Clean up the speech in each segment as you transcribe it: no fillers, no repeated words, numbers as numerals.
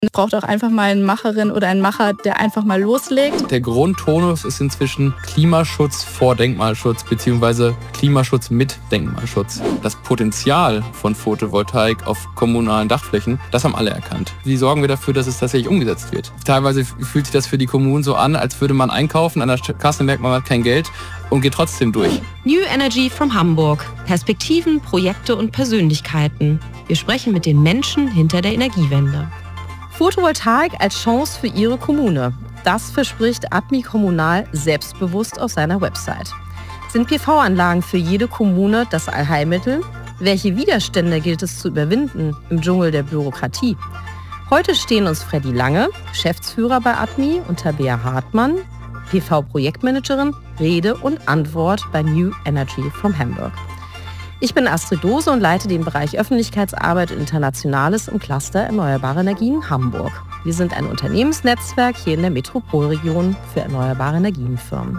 Es braucht auch einfach mal eine Macherin oder einen Macher, der einfach mal loslegt. Der Grundtonus ist inzwischen Klimaschutz vor Denkmalschutz bzw. Klimaschutz mit Denkmalschutz. Das Potenzial von Photovoltaik auf kommunalen Dachflächen, das haben alle erkannt. Wie sorgen wir dafür, dass es tatsächlich umgesetzt wird? Teilweise fühlt sich das für die Kommunen so an, als würde man einkaufen, an der Kasse merkt man hat kein Geld und geht trotzdem durch. New Energy from Hamburg. Perspektiven, Projekte und Persönlichkeiten. Wir sprechen mit den Menschen hinter der Energiewende. Photovoltaik als Chance für Ihre Kommune. Das verspricht Atmi Kommunal selbstbewusst auf seiner Website. Sind PV-Anlagen für jede Kommune das Allheilmittel? Welche Widerstände gilt es zu überwinden im Dschungel der Bürokratie? Heute stehen uns Freddy Lange, Geschäftsführer bei Atmi, und Tabea Hartmann, PV-Projektmanagerin, Rede und Antwort bei New Energy from Hamburg. Ich bin Astrid Dose und leite den Bereich Öffentlichkeitsarbeit und Internationales im Cluster Erneuerbare Energien Hamburg. Wir sind ein Unternehmensnetzwerk hier in der Metropolregion für erneuerbare Energienfirmen.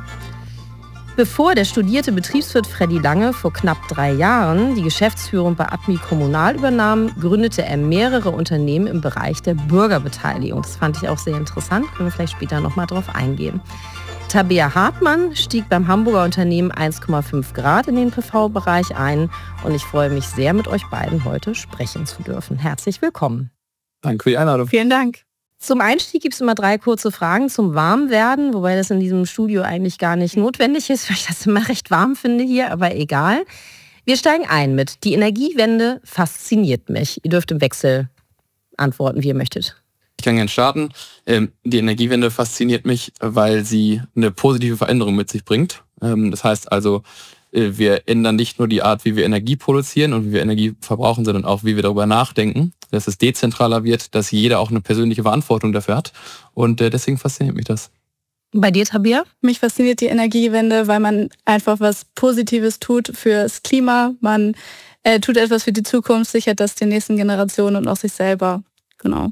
Bevor der studierte Betriebswirt Freddy Lange vor knapp 3 Jahren die Geschäftsführung bei Atmi Kommunal übernahm, gründete er mehrere Unternehmen im Bereich der Bürgerbeteiligung. Das fand ich auch sehr interessant, können wir vielleicht später nochmal drauf eingehen. Tabea Hartmann stieg beim Hamburger Unternehmen 1,5 Grad in den PV-Bereich ein und ich freue mich sehr, mit euch beiden heute sprechen zu dürfen. Herzlich willkommen. Danke für die Einladung. Vielen Dank. Zum Einstieg gibt es immer 3 kurze Fragen zum Warmwerden, wobei das in diesem Studio eigentlich gar nicht notwendig ist, weil ich das immer recht warm finde hier, aber egal. Wir steigen ein mit: Die Energiewende fasziniert mich. Ihr dürft im Wechsel antworten, wie ihr möchtet. Ich kann gerne starten. Die Energiewende fasziniert mich, weil sie eine positive Veränderung mit sich bringt. Das heißt also, wir ändern nicht nur die Art, wie wir Energie produzieren und wie wir Energie verbrauchen, sondern auch, wie wir darüber nachdenken, dass es dezentraler wird, dass jeder auch eine persönliche Verantwortung dafür hat. Und deswegen fasziniert mich das. Bei dir, Tabea? Mich fasziniert die Energiewende, weil man einfach was Positives tut fürs Klima. Man tut etwas für die Zukunft, sichert das den nächsten Generationen und auch sich selber. Genau.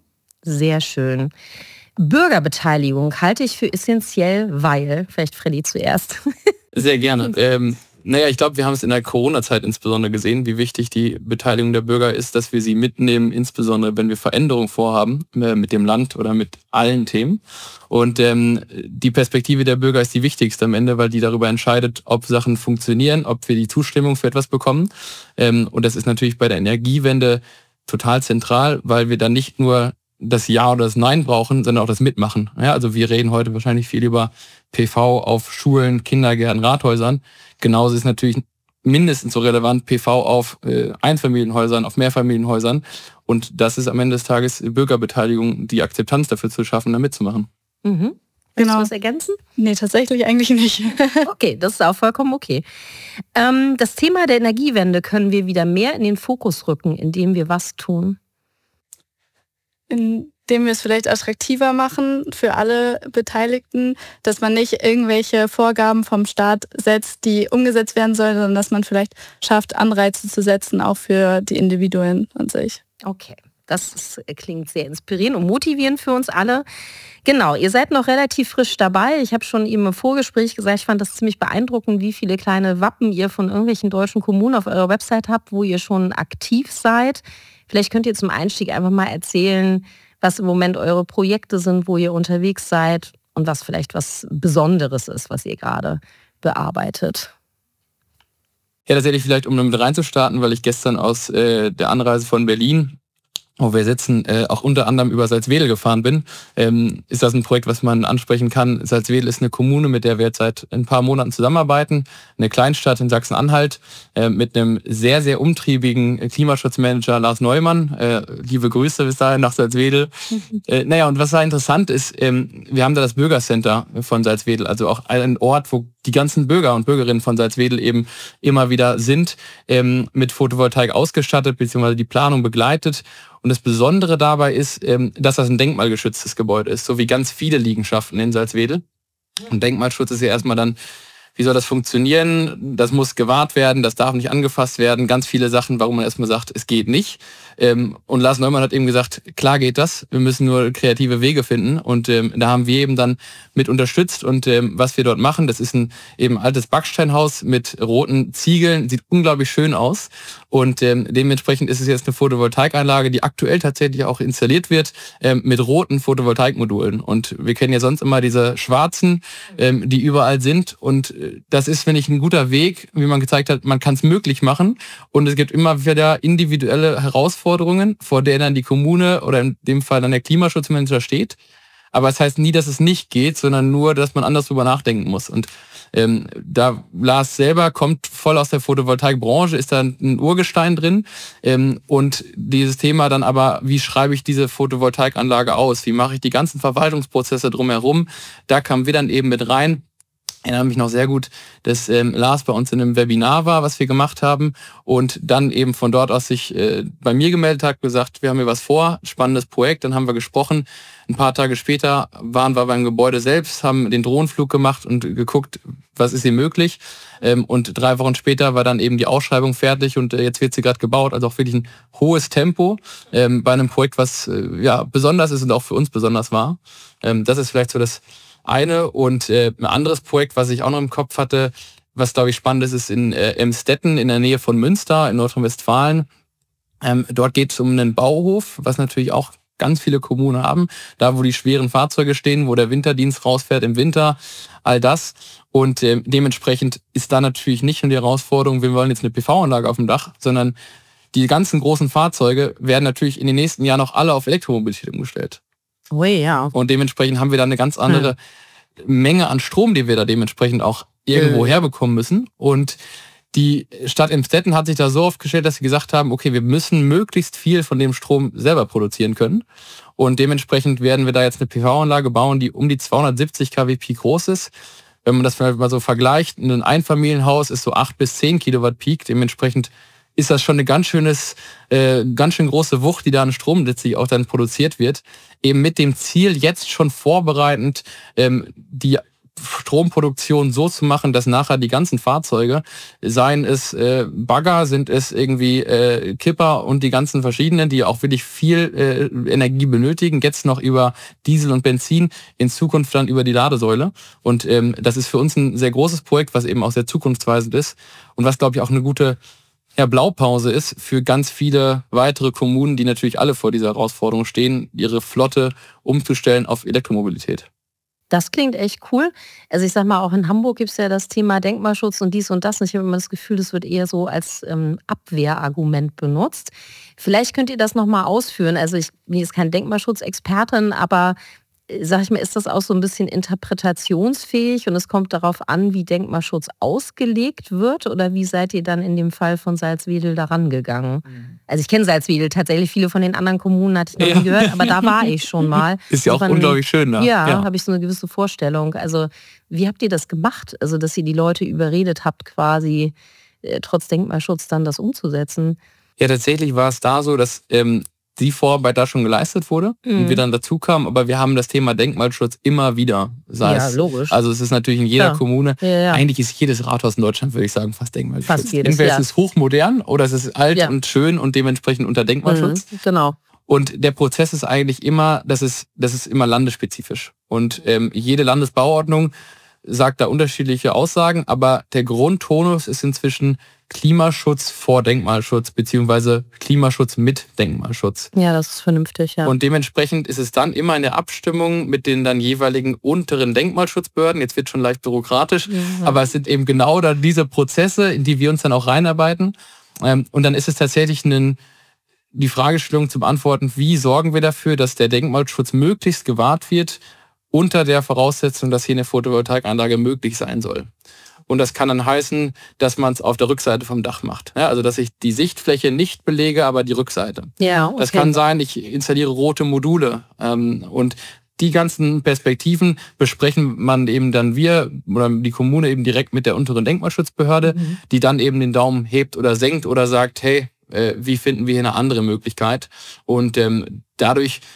Sehr schön. Bürgerbeteiligung halte ich für essentiell, weil, vielleicht Freddy zuerst. Sehr gerne. Ich glaube, wir haben es in der Corona-Zeit insbesondere gesehen, wie wichtig die Beteiligung der Bürger ist, dass wir sie mitnehmen, insbesondere wenn wir Veränderungen vorhaben mit dem Land oder mit allen Themen. Und die Perspektive der Bürger ist die wichtigste am Ende, weil die darüber entscheidet, ob Sachen funktionieren, ob wir die Zustimmung für etwas bekommen. Und das ist natürlich bei der Energiewende total zentral, weil wir dann nicht nur das Ja oder das Nein brauchen, sondern auch das Mitmachen. Ja, also wir reden heute wahrscheinlich viel über PV auf Schulen, Kindergärten, Rathäusern. Genauso ist natürlich mindestens so relevant PV auf Einfamilienhäusern, auf Mehrfamilienhäusern. Und das ist am Ende des Tages Bürgerbeteiligung, die Akzeptanz dafür zu schaffen, da mitzumachen. Mhm. Willst du was ergänzen? Nee, tatsächlich eigentlich nicht. Okay, das ist auch vollkommen okay. Das Thema der Energiewende können wir wieder mehr in den Fokus rücken, indem wir was tun? Indem wir es vielleicht attraktiver machen für alle Beteiligten, dass man nicht irgendwelche Vorgaben vom Staat setzt, die umgesetzt werden sollen, sondern dass man vielleicht schafft, Anreize zu setzen, auch für die Individuen an sich. Okay, das klingt sehr inspirierend und motivierend für uns alle. Genau, ihr seid noch relativ frisch dabei. Ich habe schon eben im Vorgespräch gesagt, ich fand das ziemlich beeindruckend, wie viele kleine Wappen ihr von irgendwelchen deutschen Kommunen auf eurer Website habt, wo ihr schon aktiv seid. Vielleicht könnt ihr zum Einstieg einfach mal erzählen, was im Moment eure Projekte sind, wo ihr unterwegs seid und was vielleicht was Besonderes ist, was ihr gerade bearbeitet. Ja, tatsächlich vielleicht, um damit reinzustarten, weil ich gestern aus der Anreise von Berlin, wo wir sitzen, auch unter anderem über Salzwedel gefahren bin, ist das ein Projekt, was man ansprechen kann. Salzwedel ist eine Kommune, mit der wir jetzt seit ein paar Monaten zusammenarbeiten. Eine Kleinstadt in Sachsen-Anhalt mit einem sehr, sehr umtriebigen Klimaschutzmanager Lars Neumann. Liebe Grüße bis dahin nach Salzwedel. Und was da interessant ist, wir haben da das Bürgercenter von Salzwedel, also auch ein Ort, wo die ganzen Bürger und Bürgerinnen von Salzwedel eben immer wieder sind, mit Photovoltaik ausgestattet, beziehungsweise die Planung begleitet. Und das Besondere dabei ist, dass das ein denkmalgeschütztes Gebäude ist, so wie ganz viele Liegenschaften in Salzwedel. Und Denkmalschutz ist ja erstmal dann wie soll das funktionieren, das muss gewahrt werden, das darf nicht angefasst werden, ganz viele Sachen, warum man erstmal sagt, es geht nicht. Und Lars Neumann hat eben gesagt, klar geht das, wir müssen nur kreative Wege finden und da haben wir eben dann mit unterstützt und was wir dort machen, das ist ein eben altes Backsteinhaus mit roten Ziegeln, sieht unglaublich schön aus und dementsprechend ist es jetzt eine Photovoltaikanlage, die aktuell tatsächlich auch installiert wird mit roten Photovoltaikmodulen und wir kennen ja sonst immer diese schwarzen, die überall sind und das ist, finde ich, ein guter Weg, wie man gezeigt hat, man kann es möglich machen und es gibt immer wieder individuelle Herausforderungen, vor der dann die Kommune oder in dem Fall dann der Klimaschutzmanager steht. Aber es heißt nie, dass es nicht geht, sondern nur, dass man anders drüber nachdenken muss. Und da Lars selber kommt voll aus der Photovoltaikbranche, ist da ein Urgestein drin. Und dieses Thema dann aber, wie schreibe ich diese Photovoltaikanlage aus? Wie mache ich die ganzen Verwaltungsprozesse drumherum? Da kamen wir dann eben mit rein. Ich erinnere mich noch sehr gut, dass Lars bei uns in einem Webinar war, was wir gemacht haben und dann eben von dort aus sich bei mir gemeldet hat, gesagt, wir haben hier was vor, spannendes Projekt, dann haben wir gesprochen. Ein paar Tage später waren wir beim Gebäude selbst, haben den Drohnenflug gemacht und geguckt, was ist hier möglich. Und 3 Wochen später war dann eben die Ausschreibung fertig und jetzt wird sie gerade gebaut, also auch wirklich ein hohes Tempo bei einem Projekt, was besonders ist und auch für uns besonders war. Das ist vielleicht so das eine und ein anderes Projekt, was ich auch noch im Kopf hatte, was glaube ich spannend ist, ist in Emstetten in der Nähe von Münster in Nordrhein-Westfalen. Dort geht es um einen Bauhof, was natürlich auch ganz viele Kommunen haben, da wo die schweren Fahrzeuge stehen, wo der Winterdienst rausfährt im Winter, all das. Und dementsprechend ist da natürlich nicht nur die Herausforderung, wir wollen jetzt eine PV-Anlage auf dem Dach, sondern die ganzen großen Fahrzeuge werden natürlich in den nächsten Jahren auch alle auf Elektromobilität umgestellt. Oh ja. Und dementsprechend haben wir da eine ganz andere Menge an Strom, die wir da dementsprechend auch irgendwo herbekommen müssen. Und die Stadt Emstetten hat sich da so aufgestellt, dass sie gesagt haben, okay, wir müssen möglichst viel von dem Strom selber produzieren können. Und dementsprechend werden wir da jetzt eine PV-Anlage bauen, die um die 270 kW Peak groß ist. Wenn man das vielleicht mal so vergleicht, ein Einfamilienhaus ist so 8 bis 10 Kilowatt Peak. Dementsprechend ist das schon eine ganz schön große Wucht, die da an Strom letztlich auch dann produziert wird. Eben mit dem Ziel, jetzt schon vorbereitend die Stromproduktion so zu machen, dass nachher die ganzen Fahrzeuge, seien es Bagger, sind es irgendwie Kipper und die ganzen verschiedenen, die auch wirklich viel Energie benötigen, jetzt noch über Diesel und Benzin, in Zukunft dann über die Ladesäule. Und das ist für uns ein sehr großes Projekt, was eben auch sehr zukunftsweisend ist und was, glaube ich, auch eine gute Blaupause ist für ganz viele weitere Kommunen, die natürlich alle vor dieser Herausforderung stehen, ihre Flotte umzustellen auf Elektromobilität. Das klingt echt cool. Also ich sag mal, auch in Hamburg gibt es ja das Thema Denkmalschutz und dies und das. Und ich habe immer das Gefühl, das wird eher so als Abwehrargument benutzt. Vielleicht könnt ihr das nochmal ausführen. Also ich bin jetzt keine Denkmalschutzexpertin, aber sag ich mal, ist das auch so ein bisschen interpretationsfähig und es kommt darauf an, wie Denkmalschutz ausgelegt wird oder wie seid ihr dann in dem Fall von Salzwedel daran gegangen? Also ich kenne Salzwedel, tatsächlich viele von den anderen Kommunen hatte ich noch nie gehört, aber da war ich schon mal. Ist ja auch unglaublich schön da. Ja, habe ich so eine gewisse Vorstellung. Also wie habt ihr das gemacht? Also dass ihr die Leute überredet habt, quasi trotz Denkmalschutz dann das umzusetzen? Ja, tatsächlich war es da so, dass die Vorarbeit da schon geleistet wurde und wir dann dazu kamen, aber wir haben das Thema Denkmalschutz immer wieder. Logisch. Also es ist natürlich in jeder Kommune, eigentlich ist jedes Rathaus in Deutschland, würde ich sagen, fast Denkmalschutz. Fast jedes, entweder es ist hochmodern oder es ist alt und schön und dementsprechend unter Denkmalschutz. Genau. Und der Prozess ist eigentlich immer, das ist immer landesspezifisch. Und jede Landesbauordnung sagt da unterschiedliche Aussagen, aber der Grundtonus ist inzwischen Klimaschutz vor Denkmalschutz beziehungsweise Klimaschutz mit Denkmalschutz. Ja, das ist vernünftig, ja. Und dementsprechend ist es dann immer in der Abstimmung mit den dann jeweiligen unteren Denkmalschutzbehörden, jetzt wird schon leicht bürokratisch, aber es sind eben genau da diese Prozesse, in die wir uns dann auch reinarbeiten. Und dann ist es tatsächlich die Fragestellung zu beantworten, wie sorgen wir dafür, dass der Denkmalschutz möglichst gewahrt wird, unter der Voraussetzung, dass hier eine Photovoltaikanlage möglich sein soll. Und das kann dann heißen, dass man es auf der Rückseite vom Dach macht. Ja, also dass ich die Sichtfläche nicht belege, aber die Rückseite. Ja, okay. Das kann sein, ich installiere rote Module. Und die ganzen Perspektiven besprechen man eben dann wir oder die Kommune eben direkt mit der unteren Denkmalschutzbehörde, die dann eben den Daumen hebt oder senkt oder sagt, hey, wie finden wir hier eine andere Möglichkeit? Und dadurch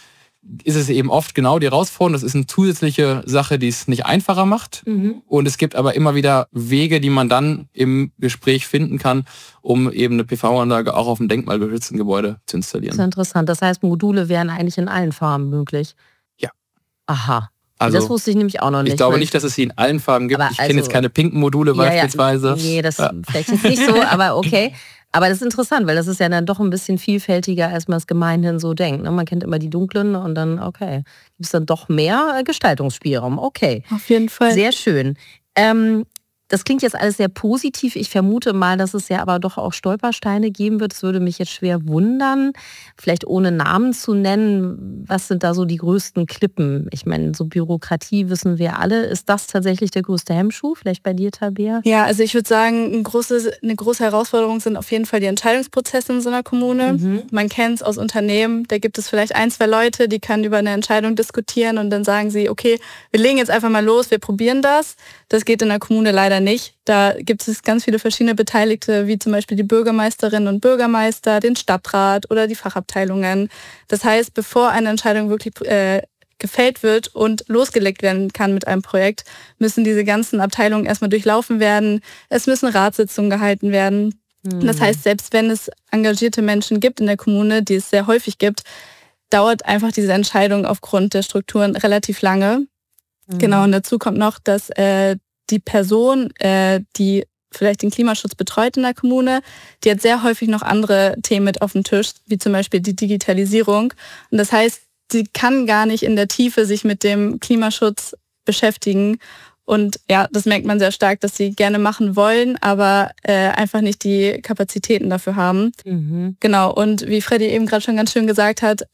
ist es eben oft genau die Herausforderung. Das ist eine zusätzliche Sache, die es nicht einfacher macht. Und es gibt aber immer wieder Wege, die man dann im Gespräch finden kann, um eben eine PV-Anlage auch auf einem denkmalgeschützten Gebäude zu installieren. Das ist interessant. Das heißt, Module wären eigentlich in allen Farben möglich? Ja. Aha. Also, das wusste ich nämlich auch noch nicht. Ich glaube nicht, dass es sie in allen Farben gibt. Ich kenne jetzt keine pinken Module beispielsweise. Nee, das vielleicht jetzt nicht so, aber okay. Aber das ist interessant, weil das ist ja dann doch ein bisschen vielfältiger, als man es gemeinhin so denkt. Man kennt immer die dunklen und dann, okay, gibt es dann doch mehr Gestaltungsspielraum. Okay. Auf jeden Fall. Sehr schön. Das klingt jetzt alles sehr positiv. Ich vermute mal, dass es ja aber doch auch Stolpersteine geben wird. Es würde mich jetzt schwer wundern, vielleicht ohne Namen zu nennen. Was sind da so die größten Klippen? Ich meine, so Bürokratie wissen wir alle. Ist das tatsächlich der größte Hemmschuh? Vielleicht bei dir, Tabea? Ja, also ich würde sagen, eine große Herausforderung sind auf jeden Fall die Entscheidungsprozesse in so einer Kommune. Man kennt es aus Unternehmen, da gibt es vielleicht 1, 2 Leute, die können über eine Entscheidung diskutieren und dann sagen sie, okay, wir legen jetzt einfach mal los, wir probieren das. Das geht in der Kommune leider nicht. Da gibt es ganz viele verschiedene Beteiligte, wie zum Beispiel die Bürgermeisterinnen und Bürgermeister, den Stadtrat oder die Fachabteilungen. Das heißt, bevor eine Entscheidung wirklich gefällt wird und losgelegt werden kann mit einem Projekt, müssen diese ganzen Abteilungen erstmal durchlaufen werden. Es müssen Ratssitzungen gehalten werden. Das heißt, selbst wenn es engagierte Menschen gibt in der Kommune, die es sehr häufig gibt, dauert einfach diese Entscheidung aufgrund der Strukturen relativ lange. Genau, und dazu kommt noch, dass die Person, die vielleicht den Klimaschutz betreut in der Kommune, die hat sehr häufig noch andere Themen mit auf dem Tisch, wie zum Beispiel die Digitalisierung. Und das heißt, sie kann gar nicht in der Tiefe sich mit dem Klimaschutz beschäftigen. Und ja, das merkt man sehr stark, dass sie gerne machen wollen, aber einfach nicht die Kapazitäten dafür haben. Genau, und wie Freddy eben gerade schon ganz schön gesagt hat,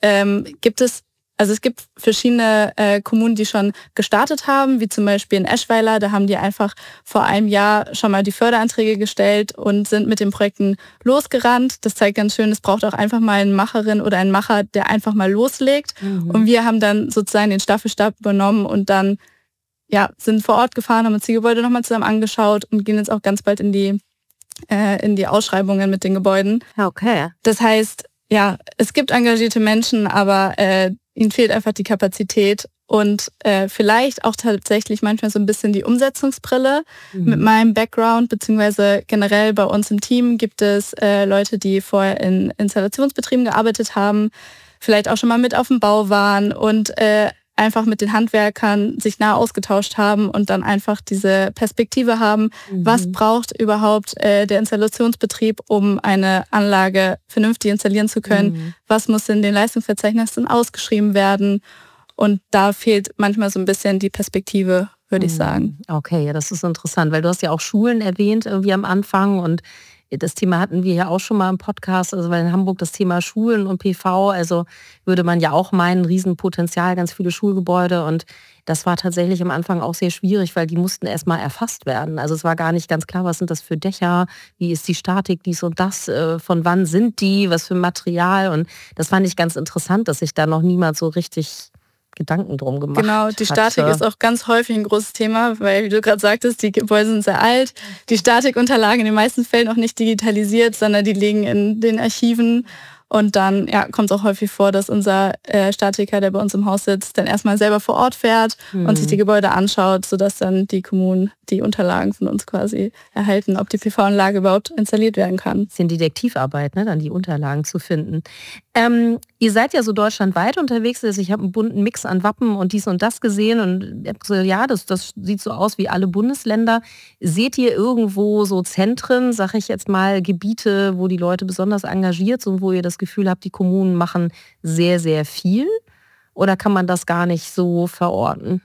es gibt verschiedene Kommunen, die schon gestartet haben, wie zum Beispiel in Eschweiler. Da haben die einfach vor einem Jahr schon mal die Förderanträge gestellt und sind mit den Projekten losgerannt. Das zeigt ganz schön, es braucht auch einfach mal eine Macherin oder einen Macher, der einfach mal loslegt. Und wir haben dann sozusagen den Staffelstab übernommen und dann sind vor Ort gefahren, haben uns die Gebäude nochmal zusammen angeschaut und gehen jetzt auch ganz bald in die Ausschreibungen mit den Gebäuden. Okay. Das heißt, ja, es gibt engagierte Menschen, aber ihnen fehlt einfach die Kapazität und vielleicht auch tatsächlich manchmal so ein bisschen die Umsetzungsbrille. Mit meinem Background, beziehungsweise generell bei uns im Team gibt es Leute, die vorher in Installationsbetrieben gearbeitet haben, vielleicht auch schon mal mit auf dem Bau waren und einfach mit den Handwerkern sich nah ausgetauscht haben und dann einfach diese Perspektive haben, was braucht überhaupt der Installationsbetrieb, um eine Anlage vernünftig installieren zu können, was muss in den Leistungsverzeichnissen ausgeschrieben werden und da fehlt manchmal so ein bisschen die Perspektive, würde ich sagen. Okay, ja, das ist interessant, weil du hast ja auch Schulen erwähnt irgendwie am Anfang und das Thema hatten wir ja auch schon mal im Podcast, also weil in Hamburg das Thema Schulen und PV, also würde man ja auch meinen, Riesenpotenzial, ganz viele Schulgebäude und das war tatsächlich am Anfang auch sehr schwierig, weil die mussten erstmal erfasst werden. Also es war gar nicht ganz klar, was sind das für Dächer, wie ist die Statik, dies und das, von wann sind die, was für Material und das fand ich ganz interessant, dass sich da noch niemand so richtig Gedanken drum gemacht. Genau, die Statik ist auch ganz häufig ein großes Thema, weil, wie du gerade sagtest, die Gebäude sind sehr alt. Die Statikunterlagen in den meisten Fällen auch nicht digitalisiert, sondern die liegen in den Archiven. Und dann kommt es auch häufig vor, dass unser Statiker, der bei uns im Haus sitzt, dann erstmal selber vor Ort fährt und sich die Gebäude anschaut, sodass dann die Kommunen die Unterlagen von uns quasi erhalten, ob die PV-Anlage überhaupt installiert werden kann. Das ist eine Detektivarbeit, ne, dann die Unterlagen zu finden. Ihr seid ja so deutschlandweit unterwegs, also ich habe einen bunten Mix an Wappen und dies und das gesehen und habe gesagt, ja, das sieht so aus wie alle Bundesländer. Seht ihr irgendwo so Zentren, sage ich jetzt mal, Gebiete, wo die Leute besonders engagiert sind, wo ihr das Gefühl habt, die Kommunen machen sehr, sehr viel? Oder kann man das gar nicht so verorten?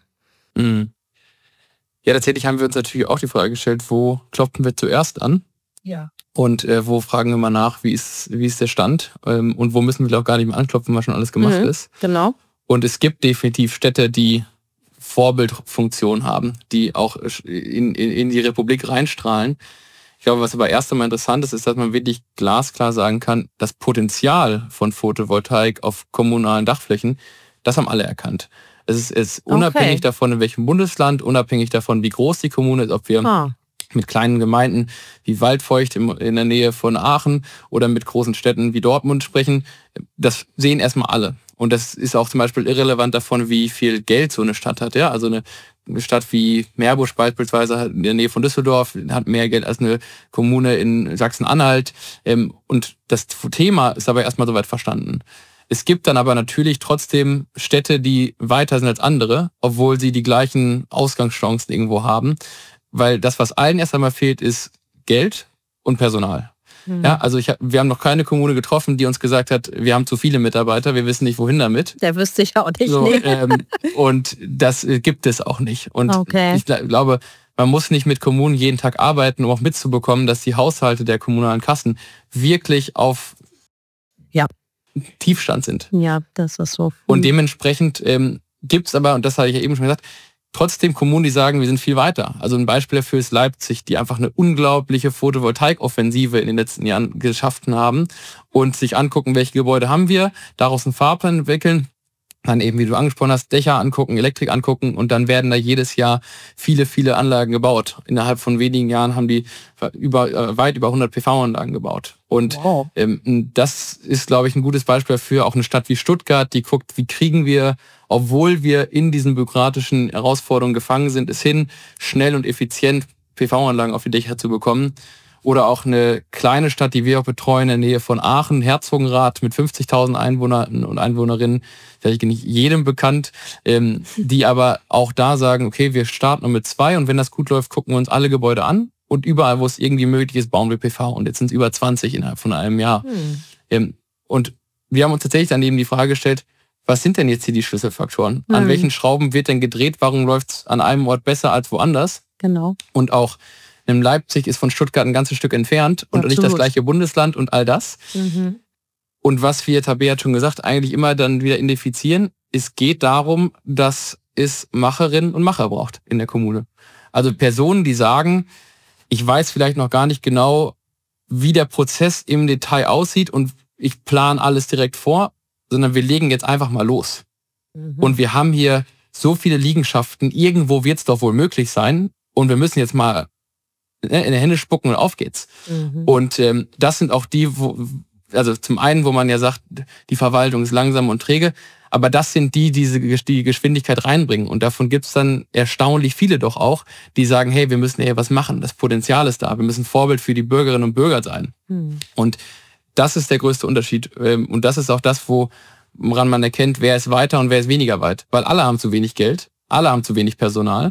Ja, tatsächlich haben wir uns natürlich auch die Frage gestellt, wo klopfen wir zuerst an? Ja. Und wo fragen wir mal nach, wie ist der Stand? Und wo müssen wir auch gar nicht mehr anklopfen, was schon alles gemacht ist. Genau. Und es gibt definitiv Städte, die Vorbildfunktion haben, die auch in die Republik reinstrahlen. Ich glaube, was aber erst einmal interessant ist, dass man wirklich glasklar sagen kann, das Potenzial von Photovoltaik auf kommunalen Dachflächen, das haben alle erkannt. Es ist unabhängig davon, in welchem Bundesland, unabhängig davon, wie groß die Kommune ist, ob wir mit kleinen Gemeinden wie Waldfeucht in der Nähe von Aachen oder mit großen Städten wie Dortmund sprechen. Das sehen erstmal alle. Und das ist auch zum Beispiel irrelevant davon, wie viel Geld so eine Stadt hat. Ja? Also eine Stadt wie Meerbusch beispielsweise in der Nähe von Düsseldorf hat mehr Geld als eine Kommune in Sachsen-Anhalt. Und das Thema ist aber erstmal soweit verstanden. Es gibt dann aber natürlich trotzdem Städte, die weiter sind als andere, obwohl sie die gleichen Ausgangschancen irgendwo haben. Weil das, was allen erst einmal fehlt, ist Geld und Personal. Ja, also wir haben noch keine Kommune getroffen, die uns gesagt hat, wir haben zu viele Mitarbeiter, wir wissen nicht, wohin damit. Der wüsste ich auch nicht. So, und das gibt es auch nicht. Und ich glaube, man muss nicht mit Kommunen jeden Tag arbeiten, um auch mitzubekommen, dass die Haushalte der kommunalen Kassen wirklich auf Tiefstand sind. Ja, das ist so. Und dementsprechend gibt es aber, und das hatte ich ja eben schon gesagt, trotzdem Kommunen, die sagen, wir sind viel weiter. Also ein Beispiel dafür ist Leipzig, die einfach eine unglaubliche Photovoltaikoffensive in den letzten Jahren geschafft haben und sich angucken, welche Gebäude haben wir, daraus einen Fahrplan entwickeln, dann eben, wie du angesprochen hast, Dächer angucken, Elektrik angucken und dann werden da jedes Jahr viele, viele Anlagen gebaut. Innerhalb von wenigen Jahren haben die weit über 100 PV-Anlagen gebaut. Und das ist, glaube ich, ein gutes Beispiel dafür. Auch eine Stadt wie Stuttgart, die guckt, wie kriegen wir, obwohl wir in diesen bürokratischen Herausforderungen gefangen sind, es hin, schnell und effizient PV-Anlagen auf die Dächer zu bekommen. Oder auch eine kleine Stadt, die wir auch betreuen, in der Nähe von Aachen, Herzogenrath mit 50.000 Einwohnern und Einwohnerinnen, vielleicht nicht jedem bekannt, die aber auch da sagen, okay, wir starten mit 2 und wenn das gut läuft, gucken wir uns alle Gebäude an und überall, wo es irgendwie möglich ist, bauen wir PV. Und jetzt sind es über 20 innerhalb von einem Jahr. Und wir haben uns tatsächlich dann eben die Frage gestellt, was sind denn jetzt hier die Schlüsselfaktoren? An welchen Schrauben wird denn gedreht? Warum läuft es an einem Ort besser als woanders? Genau. Und auch in Leipzig ist von Stuttgart ein ganzes Stück entfernt und nicht das gleiche Bundesland und all das. Und was wir, Tabea hat schon gesagt, eigentlich immer dann wieder identifizieren, es geht darum, dass es Macherinnen und Macher braucht in der Kommune. Also Personen, die sagen, ich weiß vielleicht noch gar nicht genau, wie der Prozess im Detail aussieht und ich plane alles direkt vor, sondern wir legen jetzt einfach mal los. Und wir haben hier so viele Liegenschaften, irgendwo wird es doch wohl möglich sein und wir müssen jetzt mal in die Hände spucken und auf geht's. Und das sind auch die, also zum einen, wo man ja sagt, die Verwaltung ist langsam und träge, aber das sind die Geschwindigkeit reinbringen. Und davon gibt's dann erstaunlich viele doch auch, die sagen, hey, wir müssen hier was machen, das Potenzial ist da, wir müssen Vorbild für die Bürgerinnen und Bürger sein. Und das ist der größte Unterschied. Und das ist auch das, woran man erkennt, wer ist weiter und wer ist weniger weit. Weil alle haben zu wenig Geld, alle haben zu wenig Personal.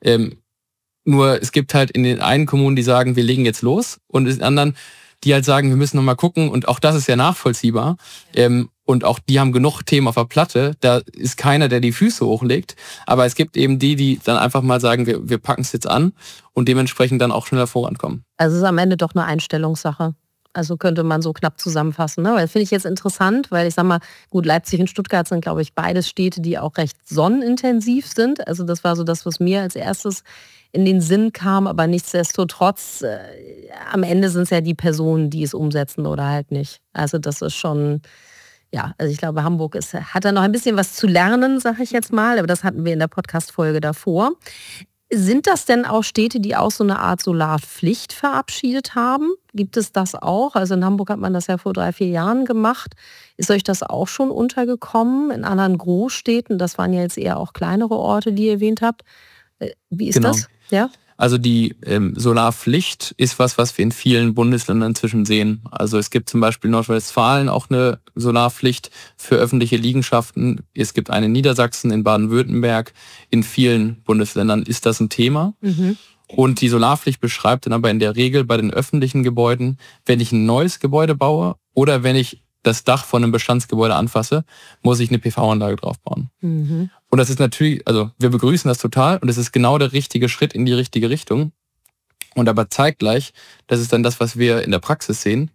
Nur es gibt halt in den einen Kommunen, die sagen, wir legen jetzt los und in den anderen, die halt sagen, wir müssen noch mal gucken und auch das ist ja nachvollziehbar. Und auch die haben genug Themen auf der Platte, da ist keiner, der die Füße hochlegt. Aber es gibt eben die dann einfach mal sagen, wir packen es jetzt an und dementsprechend dann auch schneller vorankommen. Also es ist am Ende doch eine Einstellungssache. Also könnte man so knapp zusammenfassen. Ne? Weil das finde ich jetzt interessant, weil ich sag mal, gut, Leipzig und Stuttgart sind, glaube ich, beides Städte, die auch recht sonnenintensiv sind. Also das war so das, was mir als erstes in den Sinn kam. Aber nichtsdestotrotz, am Ende sind es ja die Personen, die es umsetzen oder halt nicht. Also das ist schon, ja, also ich glaube, Hamburg hat da noch ein bisschen was zu lernen, sage ich jetzt mal. Aber das hatten wir in der Podcast-Folge davor. Sind das denn auch Städte, die auch so eine Art Solarpflicht verabschiedet haben? Gibt es das auch? Also in Hamburg hat man das ja vor 3-4 Jahren gemacht. Ist euch das auch schon untergekommen in anderen Großstädten? Das waren ja jetzt eher auch kleinere Orte, die ihr erwähnt habt. Wie ist das? Ja? Also die Solarpflicht ist was wir in vielen Bundesländern inzwischen sehen. Also es gibt zum Beispiel in Nordrhein-Westfalen auch eine Solarpflicht für öffentliche Liegenschaften. Es gibt eine in Niedersachsen, in Baden-Württemberg. In vielen Bundesländern ist das ein Thema. Und die Solarpflicht beschreibt dann aber in der Regel bei den öffentlichen Gebäuden, wenn ich ein neues Gebäude baue oder wenn ich das Dach von einem Bestandsgebäude anfasse, muss ich eine PV-Anlage draufbauen. Und das ist natürlich, also wir begrüßen das total und es ist genau der richtige Schritt in die richtige Richtung. Und aber zeitgleich, das ist dann das, was wir in der Praxis sehen,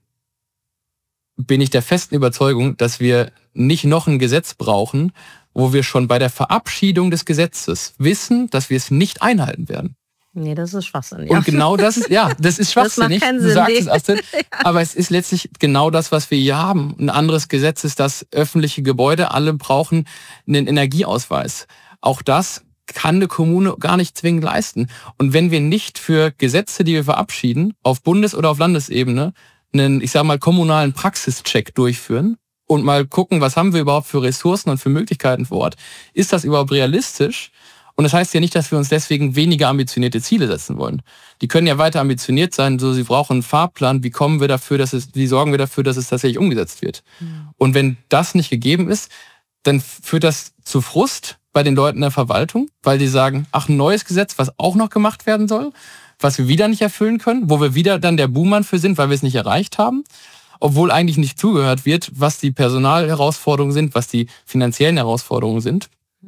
bin ich der festen Überzeugung, dass wir nicht noch ein Gesetz brauchen, wo wir schon bei der Verabschiedung des Gesetzes wissen, dass wir es nicht einhalten werden. Nee, das ist Schwachsinn. Ja. Und genau das ist, das ist schwachsinnig. Das macht keinen du Sinn. sagst es, Astrid. Aber es ist letztlich genau das, was wir hier haben. Ein anderes Gesetz ist, dass öffentliche Gebäude alle brauchen einen Energieausweis. Auch das kann eine Kommune gar nicht zwingend leisten. Und wenn wir nicht für Gesetze, die wir verabschieden, auf Bundes- oder auf Landesebene einen, ich sag mal, kommunalen Praxischeck durchführen, und mal gucken, was haben wir überhaupt für Ressourcen und für Möglichkeiten vor Ort. Ist das überhaupt realistisch? Und das heißt ja nicht, dass wir uns deswegen weniger ambitionierte Ziele setzen wollen. Die können ja weiter ambitioniert sein, so sie brauchen einen Fahrplan, wie sorgen wir dafür, dass es tatsächlich umgesetzt wird. Und wenn das nicht gegeben ist, dann führt das zu Frust bei den Leuten in der Verwaltung, weil die sagen, ach, ein neues Gesetz, was auch noch gemacht werden soll, was wir wieder nicht erfüllen können, wo wir wieder dann der Buhmann für sind, weil wir es nicht erreicht haben, obwohl eigentlich nicht zugehört wird, was die Personalherausforderungen sind, was die finanziellen Herausforderungen sind.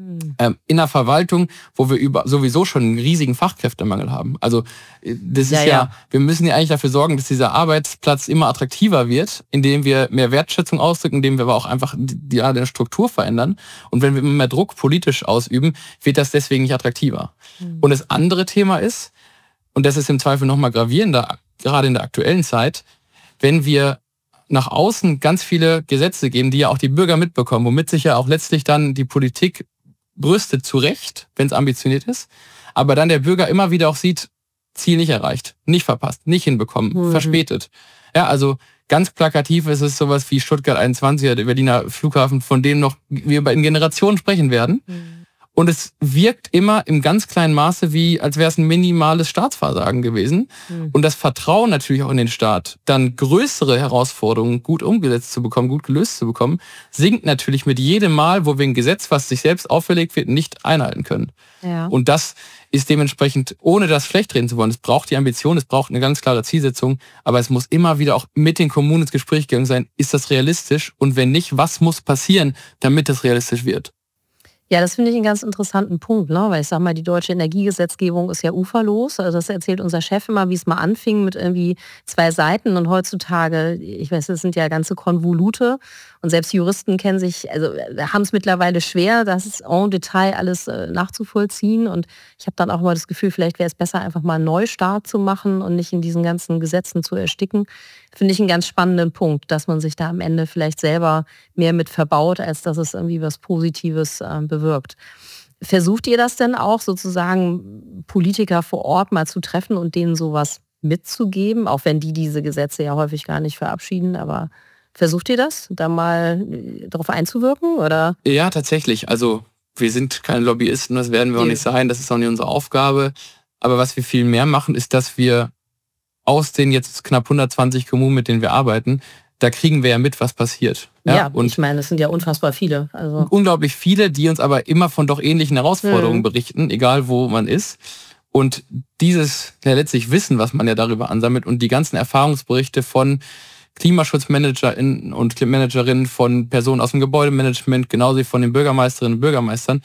In der Verwaltung, wo wir sowieso schon einen riesigen Fachkräftemangel haben. Also das ist wir müssen ja eigentlich dafür sorgen, dass dieser Arbeitsplatz immer attraktiver wird, indem wir mehr Wertschätzung ausdrücken, indem wir aber auch einfach die Struktur verändern. Und wenn wir immer mehr Druck politisch ausüben, wird das deswegen nicht attraktiver. Und das andere Thema ist, und das ist im Zweifel nochmal gravierender, gerade in der aktuellen Zeit, wenn wir nach außen ganz viele Gesetze geben, die ja auch die Bürger mitbekommen, womit sich ja auch letztlich dann die Politik brüstet, zu Recht, wenn es ambitioniert ist, aber dann der Bürger immer wieder auch sieht, Ziel nicht erreicht, nicht verpasst, nicht hinbekommen, verspätet. Ja, also ganz plakativ ist es sowas wie Stuttgart 21, der Berliner Flughafen, von dem noch wir in Generationen sprechen werden. Und es wirkt immer im ganz kleinen Maße wie, als wäre es ein minimales Staatsversagen gewesen. Und das Vertrauen natürlich auch in den Staat, dann größere Herausforderungen gut umgesetzt zu bekommen, gut gelöst zu bekommen, sinkt natürlich mit jedem Mal, wo wir ein Gesetz, was sich selbst auferlegt wird, nicht einhalten können. Ja. Und das ist dementsprechend, ohne das schlecht reden zu wollen, es braucht die Ambition, es braucht eine ganz klare Zielsetzung, aber es muss immer wieder auch mit den Kommunen ins Gespräch gegangen sein, ist das realistisch? Und wenn nicht, was muss passieren, damit das realistisch wird? Ja, das finde ich einen ganz interessanten Punkt, ne? Weil ich sage mal, die deutsche Energiegesetzgebung ist ja uferlos. Also das erzählt unser Chef immer, wie es mal anfing mit irgendwie 2 Seiten und heutzutage, ich weiß, das sind ja ganze Konvolute und selbst Juristen kennen sich, also haben es mittlerweile schwer, das en Detail alles nachzuvollziehen und ich habe dann auch mal das Gefühl, vielleicht wäre es besser, einfach mal einen Neustart zu machen und nicht in diesen ganzen Gesetzen zu ersticken. Finde ich einen ganz spannenden Punkt, dass man sich da am Ende vielleicht selber mehr mit verbaut, als dass es irgendwie was Positives bewirkt. Versucht ihr das denn auch sozusagen, Politiker vor Ort mal zu treffen und denen sowas mitzugeben, auch wenn die diese Gesetze ja häufig gar nicht verabschieden, aber versucht ihr das, da mal darauf einzuwirken? Oder? Ja, tatsächlich. Also wir sind keine Lobbyisten, das werden wir auch nicht sein, das ist auch nicht unsere Aufgabe. Aber was wir viel mehr machen, ist, dass wir aus den jetzt knapp 120 Kommunen, mit denen wir arbeiten, da kriegen wir ja mit, was passiert. Ja, und ich meine, es sind ja unfassbar viele. Also unglaublich viele, die uns aber immer von doch ähnlichen Herausforderungen berichten, egal wo man ist. Und dieses letztlich Wissen, was man ja darüber ansammelt und die ganzen Erfahrungsberichte von KlimaschutzmanagerInnen und Managerinnen, von Personen aus dem Gebäudemanagement, genauso wie von den Bürgermeisterinnen und Bürgermeistern,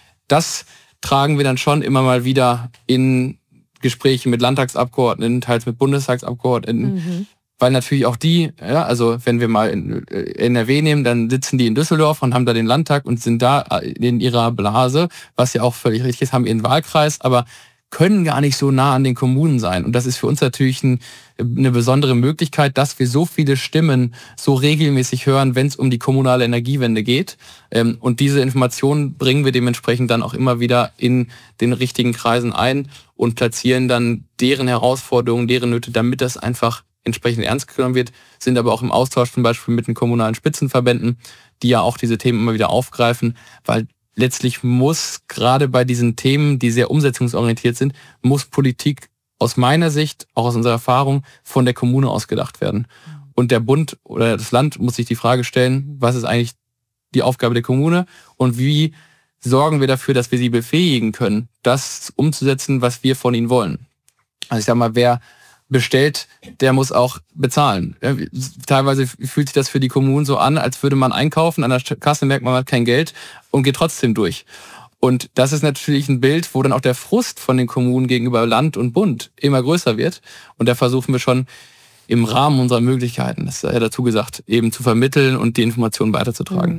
das tragen wir dann schon immer mal wieder in Gespräche mit Landtagsabgeordneten, teils mit Bundestagsabgeordneten, weil natürlich auch die, ja, also wenn wir mal in NRW nehmen, dann sitzen die in Düsseldorf und haben da den Landtag und sind da in ihrer Blase, was ja auch völlig richtig ist, haben ihren Wahlkreis, aber können gar nicht so nah an den Kommunen sein. Und das ist für uns natürlich eine besondere Möglichkeit, dass wir so viele Stimmen so regelmäßig hören, wenn es um die kommunale Energiewende geht. Und diese Informationen bringen wir dementsprechend dann auch immer wieder in den richtigen Kreisen ein und platzieren dann deren Herausforderungen, deren Nöte, damit das einfach entsprechend ernst genommen wird, sind aber auch im Austausch zum Beispiel mit den kommunalen Spitzenverbänden, die ja auch diese Themen immer wieder aufgreifen, weil letztlich muss gerade bei diesen Themen, die sehr umsetzungsorientiert sind, muss Politik aus meiner Sicht, auch aus unserer Erfahrung, von der Kommune aus gedacht werden. Und der Bund oder das Land muss sich die Frage stellen, was ist eigentlich die Aufgabe der Kommune und wie sorgen wir dafür, dass wir sie befähigen können, das umzusetzen, was wir von ihnen wollen. Also ich sag mal, wer bestellt, der muss auch bezahlen. Ja, teilweise fühlt sich das für die Kommunen so an, als würde man einkaufen, an der Kasse merkt man, man hat kein Geld und geht trotzdem durch. Und das ist natürlich ein Bild, wo dann auch der Frust von den Kommunen gegenüber Land und Bund immer größer wird. Und da versuchen wir schon im Rahmen unserer Möglichkeiten, das sei ja dazu gesagt, eben zu vermitteln und die Informationen weiterzutragen.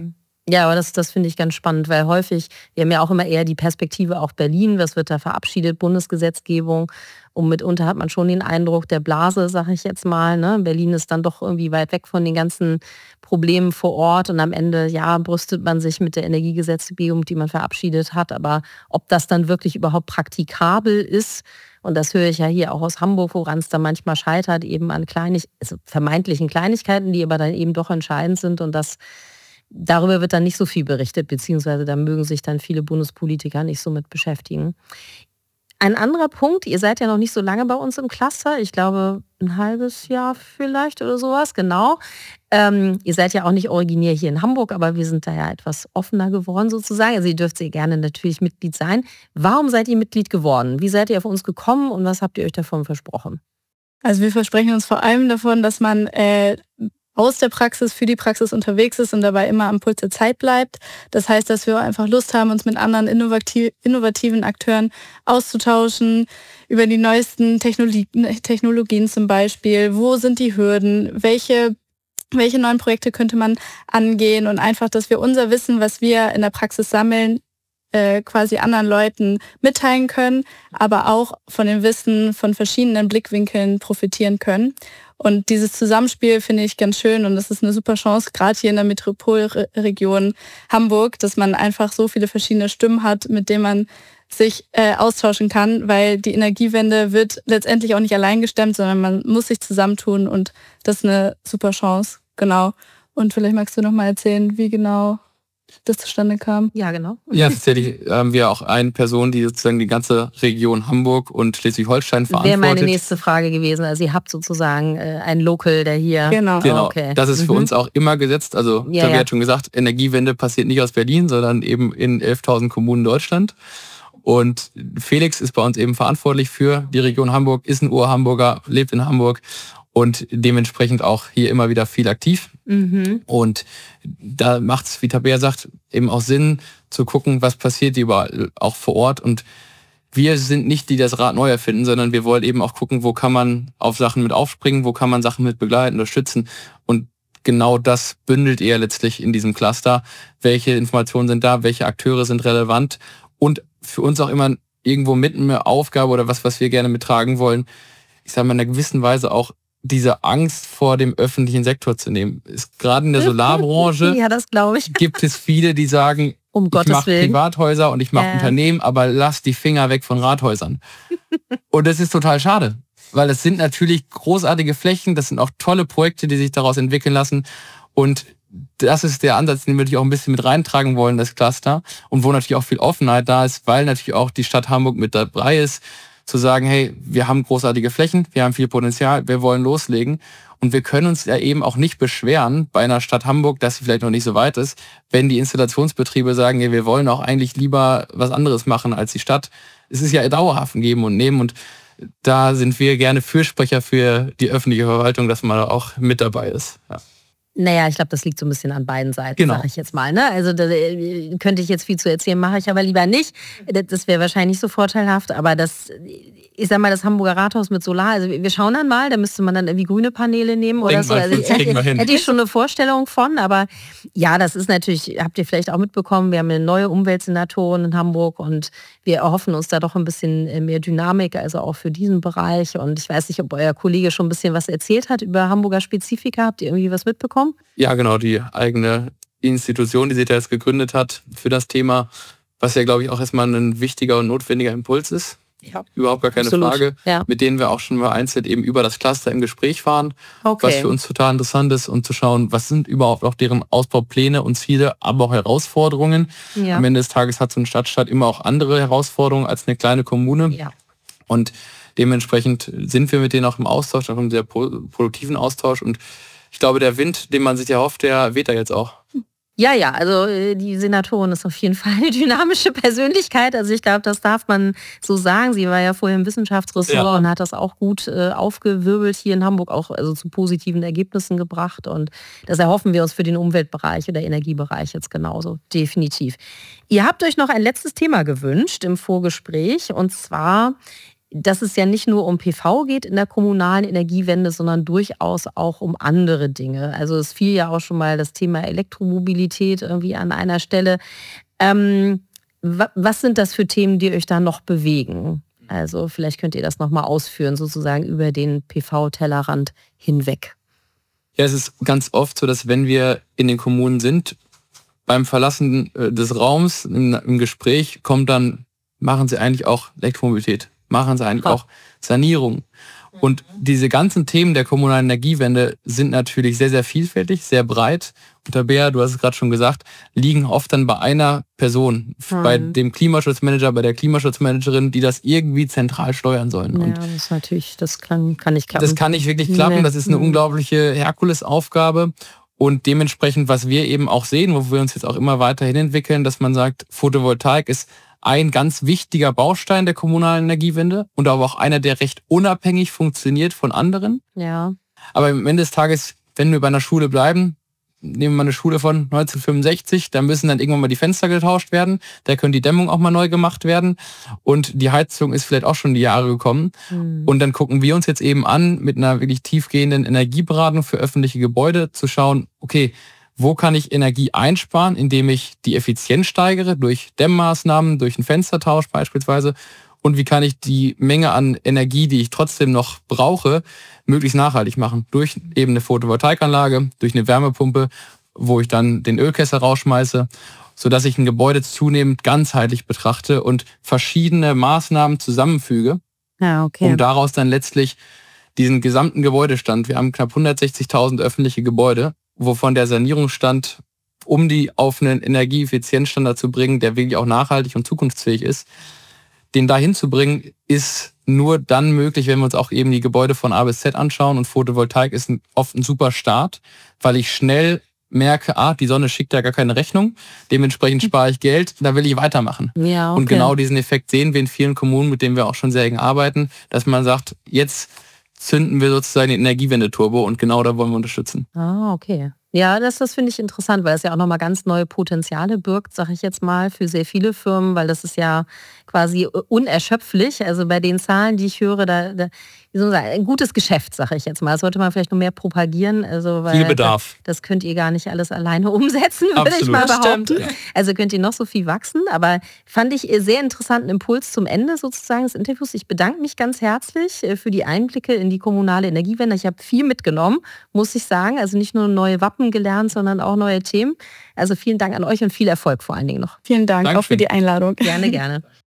Ja, aber das finde ich ganz spannend, weil häufig, wir haben ja auch immer eher die Perspektive auch Berlin, was wird da verabschiedet, Bundesgesetzgebung, und mitunter hat man schon den Eindruck der Blase, sage ich jetzt mal, ne? Berlin ist dann doch irgendwie weit weg von den ganzen Problemen vor Ort und am Ende, ja, brüstet man sich mit der Energiegesetzgebung, die man verabschiedet hat, aber ob das dann wirklich überhaupt praktikabel ist, und das höre ich ja hier auch aus Hamburg, woran es dann manchmal scheitert, eben an vermeintlichen Kleinigkeiten, die aber dann eben doch entscheidend sind, und darüber wird dann nicht so viel berichtet, beziehungsweise da mögen sich dann viele Bundespolitiker nicht so mit beschäftigen. Ein anderer Punkt, ihr seid ja noch nicht so lange bei uns im Cluster, ich glaube ein halbes Jahr vielleicht oder sowas, genau. Ihr seid ja auch nicht originär hier in Hamburg, aber wir sind da ja etwas offener geworden sozusagen. Also ihr dürft sehr gerne natürlich Mitglied sein. Warum seid ihr Mitglied geworden? Wie seid ihr auf uns gekommen und was habt ihr euch davon versprochen? Also wir versprechen uns vor allem davon, dass man aus der Praxis für die Praxis unterwegs ist und dabei immer am Puls der Zeit bleibt. Das heißt, dass wir einfach Lust haben, uns mit anderen innovativen Akteuren auszutauschen, über die neuesten Technologien zum Beispiel. Wo sind die Hürden? Welche neuen Projekte könnte man angehen? Und einfach, dass wir unser Wissen, was wir in der Praxis sammeln, quasi anderen Leuten mitteilen können, aber auch von dem Wissen von verschiedenen Blickwinkeln profitieren können. Und dieses Zusammenspiel finde ich ganz schön und das ist eine super Chance, gerade hier in der Metropolregion Hamburg, dass man einfach so viele verschiedene Stimmen hat, mit denen man sich austauschen kann, weil die Energiewende wird letztendlich auch nicht allein gestemmt, sondern man muss sich zusammentun und das ist eine super Chance, genau. Und vielleicht magst du noch mal erzählen, wie genau das zustande kam. Ja, genau. Ja, tatsächlich haben wir auch eine Person, die sozusagen die ganze Region Hamburg und Schleswig-Holstein verantwortet. Wäre meine nächste Frage gewesen. Also ihr habt sozusagen einen Local, der hier... Genau. Okay. Das ist für uns auch immer gesetzt. Also ich habe ja schon gesagt, Energiewende passiert nicht aus Berlin, sondern eben in 11.000 Kommunen Deutschland. Und Felix ist bei uns eben verantwortlich für die Region Hamburg, ist ein Ur-Hamburger, lebt in Hamburg und dementsprechend auch hier immer wieder viel aktiv. Und da macht es, wie Tabea sagt, eben auch Sinn zu gucken, was passiert überall auch vor Ort. Und wir sind nicht die, die das Rad neu erfinden, sondern wir wollen eben auch gucken, wo kann man auf Sachen mit aufspringen, wo kann man Sachen mit begleiten, unterstützen. Und genau das bündelt ihr letztlich in diesem Cluster. Welche Informationen sind da, welche Akteure sind relevant und für uns auch immer irgendwo mit eine Aufgabe oder was wir gerne mittragen wollen, ich sage mal in einer gewissen Weise auch diese Angst vor dem öffentlichen Sektor zu nehmen. Ist gerade in der Solarbranche ja, das glaube ich. Gibt es viele, die sagen, ich mache Privathäuser und ich mache Unternehmen, aber lass die Finger weg von Rathäusern. Und das ist total schade, weil es sind natürlich großartige Flächen, das sind auch tolle Projekte, die sich daraus entwickeln lassen und das ist der Ansatz, den wir natürlich auch ein bisschen mit reintragen wollen, das Cluster und wo natürlich auch viel Offenheit da ist, weil natürlich auch die Stadt Hamburg mit dabei ist, zu sagen, hey, wir haben großartige Flächen, wir haben viel Potenzial, wir wollen loslegen und wir können uns ja eben auch nicht beschweren bei einer Stadt Hamburg, dass sie vielleicht noch nicht so weit ist, wenn die Installationsbetriebe sagen, ja, wir wollen auch eigentlich lieber was anderes machen als die Stadt. Es ist ja dauerhaft ein Geben und Nehmen und da sind wir gerne Fürsprecher für die öffentliche Verwaltung, dass man auch mit dabei ist. Ja. Naja, ich glaube, das liegt so ein bisschen an beiden Seiten, sage ich jetzt mal. Ne? Also da könnte ich jetzt viel zu erzählen, mache ich aber lieber nicht. Das wäre wahrscheinlich nicht so vorteilhaft, aber ich sag mal, das Hamburger Rathaus mit Solar, also wir schauen dann mal, da müsste man dann irgendwie grüne Paneele nehmen oder so. Also hätte ich schon eine Vorstellung von, aber ja, das ist natürlich, habt ihr vielleicht auch mitbekommen, wir haben eine neue Umweltsenatorin in Hamburg und wir erhoffen uns da doch ein bisschen mehr Dynamik, also auch für diesen Bereich. Und ich weiß nicht, ob euer Kollege schon ein bisschen was erzählt hat über Hamburger Spezifika. Habt ihr irgendwie was mitbekommen? Ja, genau, die eigene Institution, die sie da jetzt gegründet hat für das Thema, was ja, glaube ich, auch erstmal ein wichtiger und notwendiger Impuls ist. Ja, überhaupt gar keine Frage, mit denen wir auch schon mal einzeln eben über das Cluster im Gespräch waren, was für uns total interessant ist, um zu schauen, was sind überhaupt auch deren Ausbaupläne und Ziele, aber auch Herausforderungen. Ja. Am Ende des Tages hat so ein Stadtstaat immer auch andere Herausforderungen als eine kleine Kommune. Ja. Und dementsprechend sind wir mit denen auch im Austausch, auch im sehr produktiven Austausch. Und ich glaube, der Wind, den man sich erhofft, der weht da jetzt auch. Ja, also die Senatorin ist auf jeden Fall eine dynamische Persönlichkeit. Also ich glaube, das darf man so sagen. Sie war ja vorher im Wissenschaftsressort und hat das auch gut aufgewirbelt hier in Hamburg, auch also zu positiven Ergebnissen gebracht. Und das erhoffen wir uns für den Umweltbereich oder Energiebereich jetzt genauso, definitiv. Ihr habt euch noch ein letztes Thema gewünscht im Vorgespräch und zwar dass es ja nicht nur um PV geht in der kommunalen Energiewende, sondern durchaus auch um andere Dinge. Also es fiel ja auch schon mal das Thema Elektromobilität irgendwie an einer Stelle. Was sind das für Themen, die euch da noch bewegen? Also vielleicht könnt ihr das nochmal ausführen, sozusagen über den PV-Tellerrand hinweg. Ja, es ist ganz oft so, dass wenn wir in den Kommunen sind, beim Verlassen des Raums im Gespräch kommt dann, machen Sie eigentlich auch Elektromobilität? Machen Sie eigentlich auch Sanierung? Und diese ganzen Themen der kommunalen Energiewende sind natürlich sehr, sehr vielfältig, sehr breit. Und Tabea, du hast es gerade schon gesagt, liegen oft dann bei einer Person, bei dem Klimaschutzmanager, bei der Klimaschutzmanagerin, die das irgendwie zentral steuern sollen. Ja, das ist natürlich, das kann nicht klappen. Das kann nicht wirklich klappen, das ist eine unglaubliche Herkulesaufgabe. Und dementsprechend, was wir eben auch sehen, wo wir uns jetzt auch immer weiterhin entwickeln, dass man sagt, Photovoltaik ist ein ganz wichtiger Baustein der kommunalen Energiewende und aber auch einer, der recht unabhängig funktioniert von anderen. Ja. Aber am Ende des Tages, wenn wir bei einer Schule bleiben, nehmen wir mal eine Schule von 1965, da müssen dann irgendwann mal die Fenster getauscht werden, da können die Dämmung auch mal neu gemacht werden und die Heizung ist vielleicht auch schon die Jahre gekommen. Und dann gucken wir uns jetzt eben an, mit einer wirklich tiefgehenden Energieberatung für öffentliche Gebäude zu schauen, okay, wo kann ich Energie einsparen, indem ich die Effizienz steigere, durch Dämmmaßnahmen, durch einen Fenstertausch beispielsweise, und wie kann ich die Menge an Energie, die ich trotzdem noch brauche, möglichst nachhaltig machen. Durch eben eine Photovoltaikanlage, durch eine Wärmepumpe, wo ich dann den Ölkessel rausschmeiße, sodass ich ein Gebäude zunehmend ganzheitlich betrachte und verschiedene Maßnahmen zusammenfüge, um daraus dann letztlich diesen gesamten Gebäudestand, wir haben knapp 160.000 öffentliche Gebäude, wovon der Sanierungsstand, um die auf einen Energieeffizienzstandard zu bringen, der wirklich auch nachhaltig und zukunftsfähig ist, den dahin zu bringen, ist nur dann möglich, wenn wir uns auch eben die Gebäude von A bis Z anschauen. Und Photovoltaik ist oft ein super Start, weil ich schnell merke, die Sonne schickt ja gar keine Rechnung, dementsprechend spare ich Geld, da will ich weitermachen. Ja, okay. Und genau diesen Effekt sehen wir in vielen Kommunen, mit denen wir auch schon sehr eng arbeiten, dass man sagt, jetzt zünden wir sozusagen den Energiewende-Turbo und genau da wollen wir unterstützen. Okay. Ja, das finde ich interessant, weil es ja auch nochmal ganz neue Potenziale birgt, sage ich jetzt mal, für sehr viele Firmen, weil das ist ja quasi unerschöpflich. Also bei den Zahlen, die ich höre, wie soll man sagen, ein gutes Geschäft, sage ich jetzt mal. Das sollte man vielleicht noch mehr propagieren. Also, weil viel Bedarf. Das könnt ihr gar nicht alles alleine umsetzen, würde ich mal behaupten. Ja. Also könnt ihr noch so viel wachsen. Aber fand ich sehr interessanten Impuls zum Ende sozusagen des Interviews. Ich bedanke mich ganz herzlich für die Einblicke in die kommunale Energiewende. Ich habe viel mitgenommen, muss ich sagen. Also nicht nur neue Wappen gelernt, sondern auch neue Themen. Also vielen Dank an euch und viel Erfolg vor allen Dingen noch. Vielen Dank auch für die Einladung. Gerne, gerne.